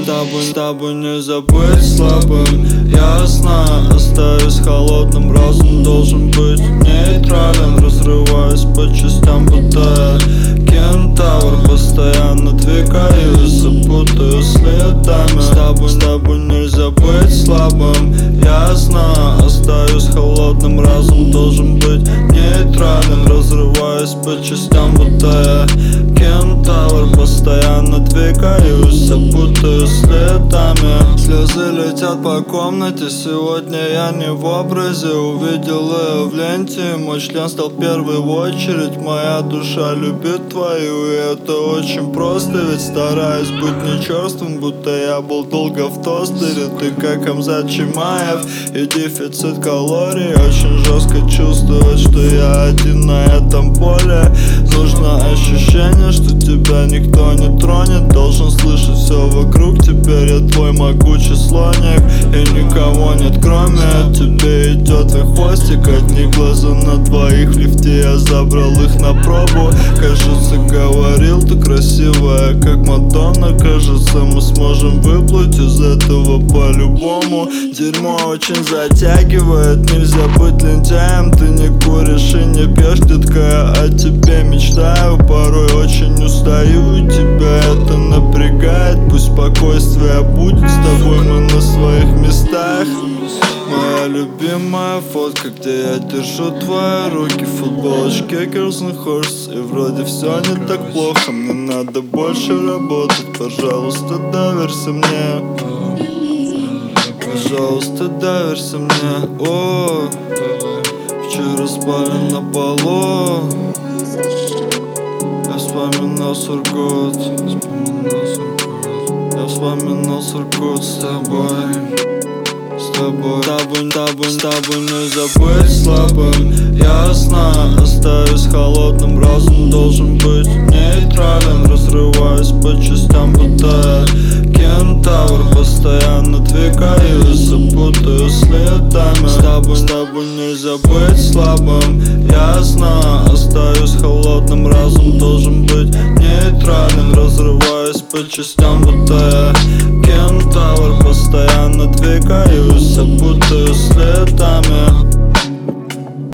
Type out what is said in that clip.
С тобой нельзя быть слабым. Ясно, остаюсь холодным. Разум должен быть нейтрален. Разрываюсь по частям, будто кентавр. Постоянно двигаюсь, путаю следами. С тобой нельзя быть слабым. Ясно, остаюсь холодным. Разум должен быть нейтрален. Разрываюсь по частям, будто кентавр. Постоянно двигаюсь, путаю следами. Слезы летят по комнате. Сегодня я не в образе. Увидел ее в ленте. Мой член стал первой в очередь. Моя душа любит твою, и это очень просто. Ведь стараюсь быть не черствым, будто я был долго в тостере. Ты как Хамзат Чимаев и дефицит калорий. Очень жестко чувствовать, что я один на этом поле. Нужно ощущение, что тебя никто не тронет. Должен слышать все вокруг. Теперь я твой могучий слоник, и никого нет кроме. Тебе идет твой хвостик. Одни глаза на двоих. В лифте я забрал их на пробу. Кажется, говорил, ты красивая, как Мадонна. Кажется, мы сможем выплыть из этого по-любому. Дерьмо очень затягивает. Нельзя быть лентяем. Ты не куришь и не пьешь, детка, я о тебе мечтаю. Порой очень устаю, и тебя это напрягает. Пусть спокойствие будет, с тобой мы на своих местах. Моя любимая фотка, где я держу твои руки в футболочке Girls and Horses. И вроде все не так плохо, мне надо больше работать. Пожалуйста, доверься мне. Пожалуйста, доверься мне. О, вчера спали на полу. Я вспоминал Сургут. Я вспоминал Сургут с тобой. С тобой нельзя быть слабым. Ясно, остаюсь холодным. Разум должен быть нейтрален. Разрываюсь по частям, будто кентавр. Постоянно двигаюсь, путаю следами. С тобой нельзя быть слабым. Ясно, остаюсь холодным. Разум должен быть нейтрален. Разрываюсь по частям, будто кентавр. Постоянно двигаюсь, путаю следами.